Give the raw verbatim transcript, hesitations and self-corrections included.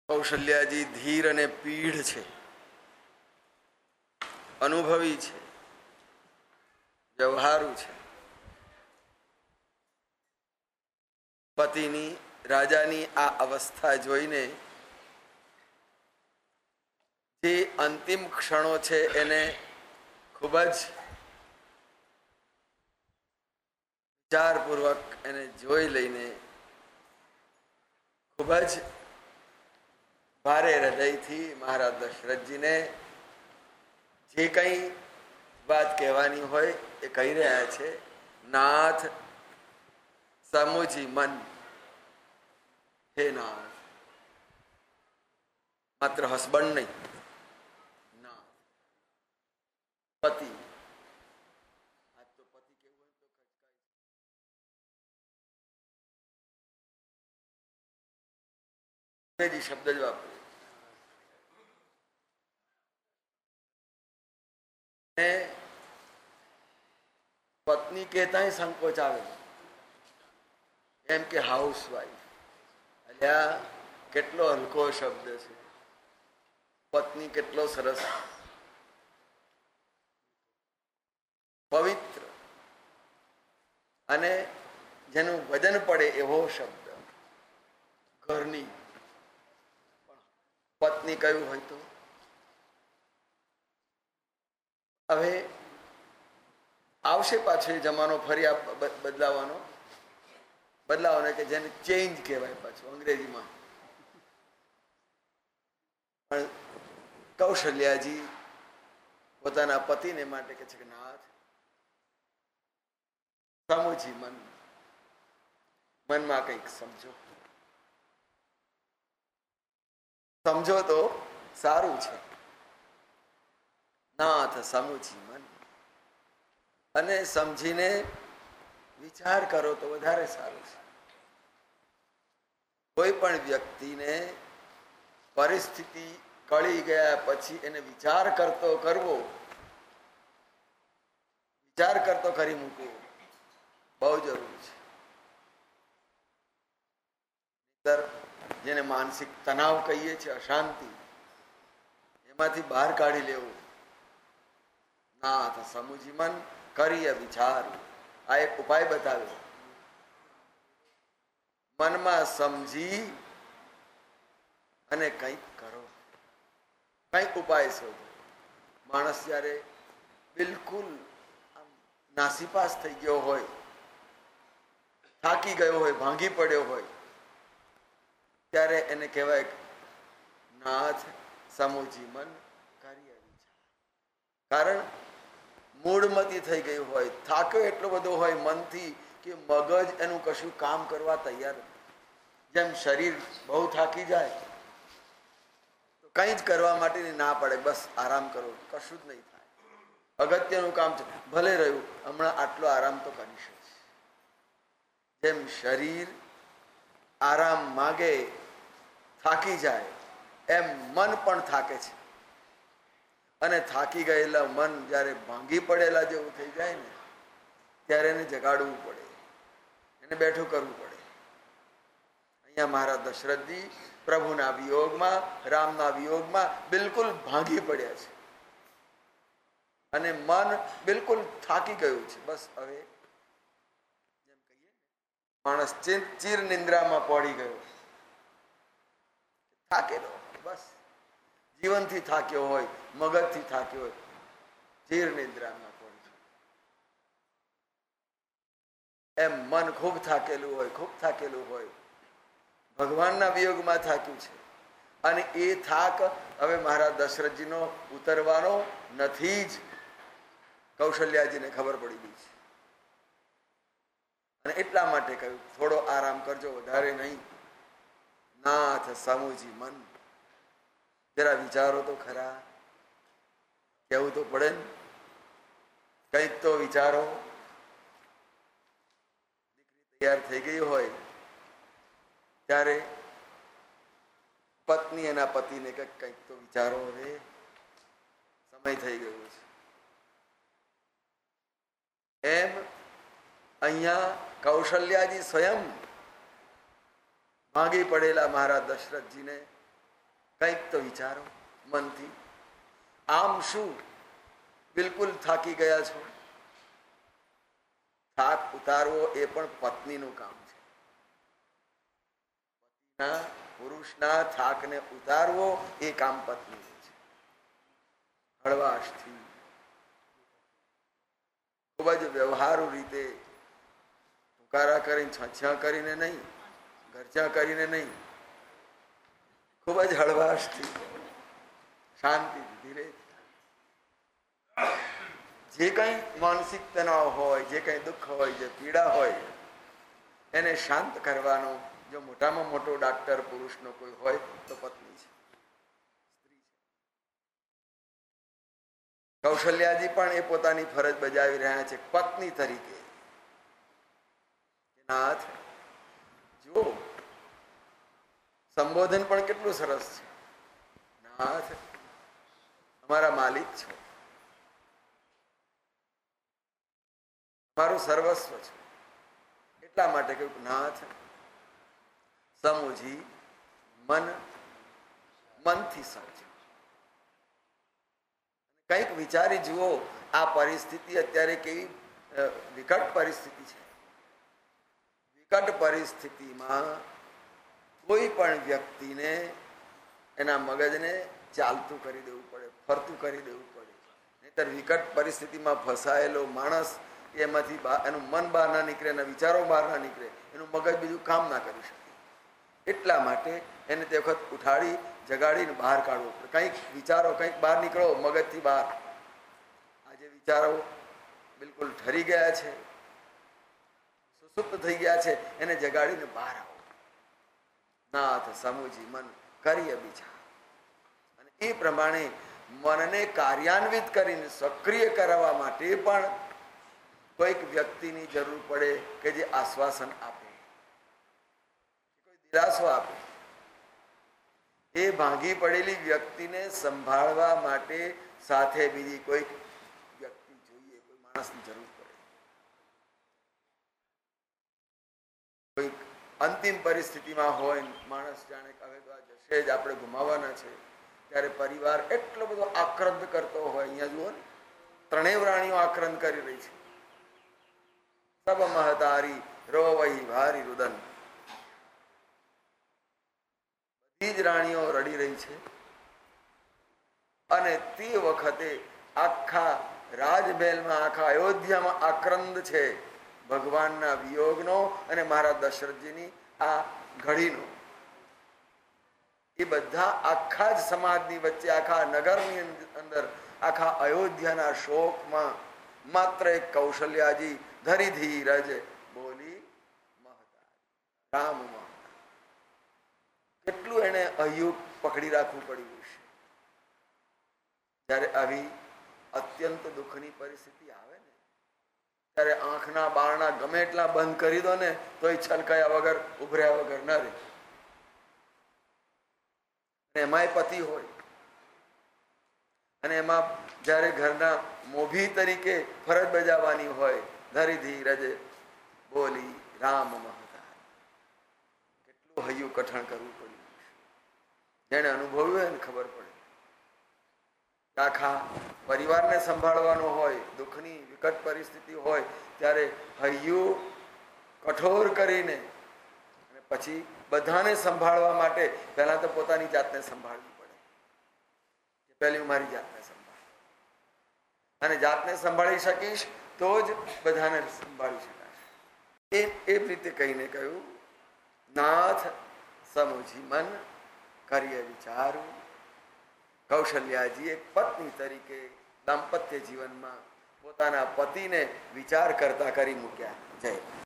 કૌશલ્યાજી ધીર અને પીઢ છે, અનુભવી છે, વ્યવહારુ છે. પતિની રાજાની આ અવસ્થા જોઈને જે અંતિમ ક્ષણો છે એને ખૂબ જ વિચારપૂર્વક એને જોઈ લઈને ખૂબ જ ભારે હૃદયથી મહારાજ દશરથજીને જે કંઈ વાત કહેવાની હોય એ કહી રહ્યા છે. નાથ સમુજી મન, હે નાથ, માત્ર હસબન્ડ નહીં, નાથ પતિ. આજ તો પતિ કેવું હોય તો ખચકાય શબ્દ જ વાપરે. પત્ની કહેતા સંકોચ આવે એમ કે હાઉસવાઈફ. અલ્યા કેટલો હલકો શબ્દ છે. પત્ની કેટલો સરસ પવિત્ર અને જેનું વજન પડે એવો શબ્દ. ઘરની પત્ની કયું હોય તો હવે આવશે પાછો જમાનો ફરી આ બદલાવાનો બદલાવાનો કે જેને ચેન્જ કહેવાય પાછું અંગ્રેજીમાં. પણ કૌશલ્યાજી પોતાના પતિને માટે કહે છે કે નાથ સમુજી મન, મનમાં કંઈક સમજો, સમજો તો સારું છે. નાથ સમુજી મન, અને સમજીને વિચાર કરો તો વધારે સારું છે. કોઈ પણ વ્યક્તિને પરિસ્થિતિ કળી ગયા પછી એને વિચાર કરતો કરવો, વિચાર કરતો કરી મૂકવો બહુ જરૂરી છે. જેને માનસિક તણાવ કહીએ છીએ, અશાંતિ, એમાંથી બહાર કાઢી લેવું. નાથ સમુજી મન, કરીએ વિચાર. આ એક ઉપાય બતાવ્યો. મનમાં સમજી અને કંઈક કરો, કંઈક ઉપાય શોધો. માણસ જ્યારે બિલકુલ નાસીપાસ થઈ ગયો હોય, થાકી ગયો હોય, ભાંગી પડ્યો હોય, ત્યારે એને કહેવાય નાથ સમુજી મન, કરીએ વિચાર. કારણ મૂળમતી થઈ ગયું હોય, થાક્યો એટલો બધો હોય મનથી કે મગજ એનું કશું કામ કરવા તૈયાર. જેમ શરીર બહુ થાકી જાય તો કંઈ જ કરવા માટેની ના પડે, બસ આરામ કરો, કશું જ નહીં થાય. અગત્યનું કામ છે, ભલે રહ્યું હમણાં આટલો આરામ તો કરી શકશે. જેમ શરીર આરામ માગે, થાકી જાય, એમ મન પણ થાકે છે. અને થાકી ગયેલા મન જ્યારે ભાંગી પડેલા જેવું થઈ જાય ને, ત્યારે એને જગાડવું પડે, એને બેઠું કરવું પડે. અહીંયા મહારાજ દશરથજી પ્રભુના વિયોગમાં, રામના વિયોગમાં બિલકુલ ભાંગી પડ્યા છે અને મન બિલકુલ થાકી ગયું છે. બસ હવે જેમ કહીએ માણસ ચીર નિંદ્રામાં પડી ગયો, થાકેલો, બસ જીવનથી થાક્યો હોય, મગજથી થાક્યો હોય, ચીર નિંદ્રામાં પડી. એમ મન ખૂબ થાકેલું હોય, ખૂબ થાકેલું હોય, ભગવાનના વિયોગમાં થાક્યું છે. અને એ થાક હવે મહારાજ દશરથજીનો ઉતરવાનો નથી જ, કૌશલ્યાજીને ખબર પડી ગઈ છે. અને એટલા માટે કહ્યું થોડો આરામ કરજો, વધારે નહીં. નાથ સમુજી મન, જરા વિચારો તો ખરા, કહેવું તો પડે ને, કંઈક તો વિચારો. દીકરી તૈયાર થઈ ગઈ હોય ત્યારે પત્ની એના પતિને કંઈક કંઈક તો વિચારો, હવે સમય થઈ ગયો છે. એમ અહીંયા કૌશલ્યાજી સ્વયં ભાંગી પડેલા મહારાજ દશરથજીને કંઈક તો વિચારો મનથી. આમ શું બિલકુલ થાકી ગયા છો? થાક ઉતારવો એ પણ પત્નીનું કામ છે. પતિના પુરુષના થાકને ઉતારવો એ કામ પત્નીનું છે. હળવાશથી, ખૂબ જ વ્યવહારુ રીતે, પુકારા કરીને છછા કરીને નહીં, ઘરચા કરીને નહીં, ખૂબ જ હળવાશથી, શાંતિથી, ધીરે. જે કઈ માનસિક તણાવ હોય, જે કઈ દુઃખ હોય, જે પીડા હોય, એને શાંત કરવાનો જો મોટામાં મોટો ડાક્ટર પુરુષનો કોઈ હોય તો પત્ની છે, સ્ત્રી છે. કૌશલ્યાજી પણ એ પોતાની ફરજ બજાવી રહ્યા છે પત્ની તરીકે. નાથ જુઓ, સંબોધન પણ કેટલું સરસ છે. નાથ, અમારા માલિક છો, મારું સર્વસ્વ છે. એટલા માટે કહ્યું નાથ સમુજી મન, મનથી સમજો. કંઈક વિચારી જુઓ, આ પરિસ્થિતિ અત્યારે કેવી વિકટ પરિસ્થિતિ છે. વિકટ પરિસ્થિતિમાં કોઈ પણ વ્યક્તિને એના મગજને ચાલતું કરી દેવું પડે, ફરતું કરી દેવું પડે. નહીતર વિકટ પરિસ્થિતિમાં ફસાયેલો માણસ એમાંથી એનું મન બહાર ના નીકળે, એના વિચારો બહાર ના નીકળે, એનું મગજ બીજું કામ ના કરી શકે. એટલા માટે એને તે વખત ઉઠાડી જગાડીને બહાર કાઢવો પડે. કંઈક વિચારો, કંઈક બહાર નીકળો મગજથી બહાર. આજે વિચારો બિલકુલ ઠરી ગયા છે, સુસુપ્ત થઈ ગયા છે, એને જગાડીને બહાર આવો. નાથ સમુજી મન કરીએ વિચાર. અને એ પ્રમાણે મનને કાર્યાન્વિત કરીને સક્રિય કરવા માટે પણ કોઈક વ્યક્તિની જરૂર પડે કે જે આશ્વાસન આપે, કોઈ દિલાસો આપે. એ ભાંગી પડેલી વ્યક્તિને સંભાળવા માટે સાથે બીજી કોઈક વ્યક્તિ જોઈએ, કોઈ માણસની જરૂર પડે. કોઈક અંતિમ પરિસ્થિતિમાં હોય, માણસ જાણે કે હવે તો આ જશે જ, આપણે ગુમાવવાના છે, ત્યારે પરિવાર એટલો બધો આક્રંદ કરતો હોય. અહીંયા જુઓ ને, ત્રણેય પ્રાણીઓ આક્રંદ કરી રહી છે. સબ મહતારી રોવઈ ભારી રુદન. બધી જ રાણીઓ રડી રહી છે. અને તે વખતે આખા રાજમહેલમાં, આખા અયોધ્યામાં આક્રંદ છે ભગવાનના વિયોગનો અને મહારાજ દશરથજીની આ ઘડીનો. એ બધા આખા જ સમાજની વચ્ચે, આખા નગરની અંદર, આખા અયોધ્યાના શોકમાં માત્ર એક કૌશલ્યાજી ધરી ધીરજ બોલી મહતા રામ મહતા. કેટલું એને અહ્યું પકડી રાખવું પડ્યું છે. જયારે આવી અત્યંત દુઃખની પરિસ્થિતિ આવે ને, ત્યારે આંખના બારણા ગમે એટલા બંધ કરી દો ને તોય છલકાયા વગર, ઉભર્યા વગર ન રહે. એમાંય પતિ હોય, અને એમાં જયારે ઘરના મોભી તરીકે ફરજ બજાવવાની હોય, ધરી ધીરજ બોલી રામ મહતા. કેટલું હૈયું કઠણ કરવું પડ્યું. જેને અનુભવ્યું હોય ને ખબર પડે. આખા પરિવારને સંભાળવાનો હોય, દુઃખની વિકટ પરિસ્થિતિ હોય, ત્યારે હૈયું કઠોર કરીને અને પછી બધાને સંભાળવા માટે પહેલા તો પોતાની જાતને સંભાળવી પડે. પહેલી હું મારી જાતને સંભાળ, અને જાતને સંભાળી શકીશ તો જ બધાને સંભાળી શકાશે. એ એ રીતે કહીને કહ્યું નાથ સમુજી મન કરીએ વિચારું. કૌશલ્યાજી એક પત્ની તરીકે દાંપત્ય જીવનમાં પોતાના પતિને વિચાર કરતા કરી મૂક્યા. જય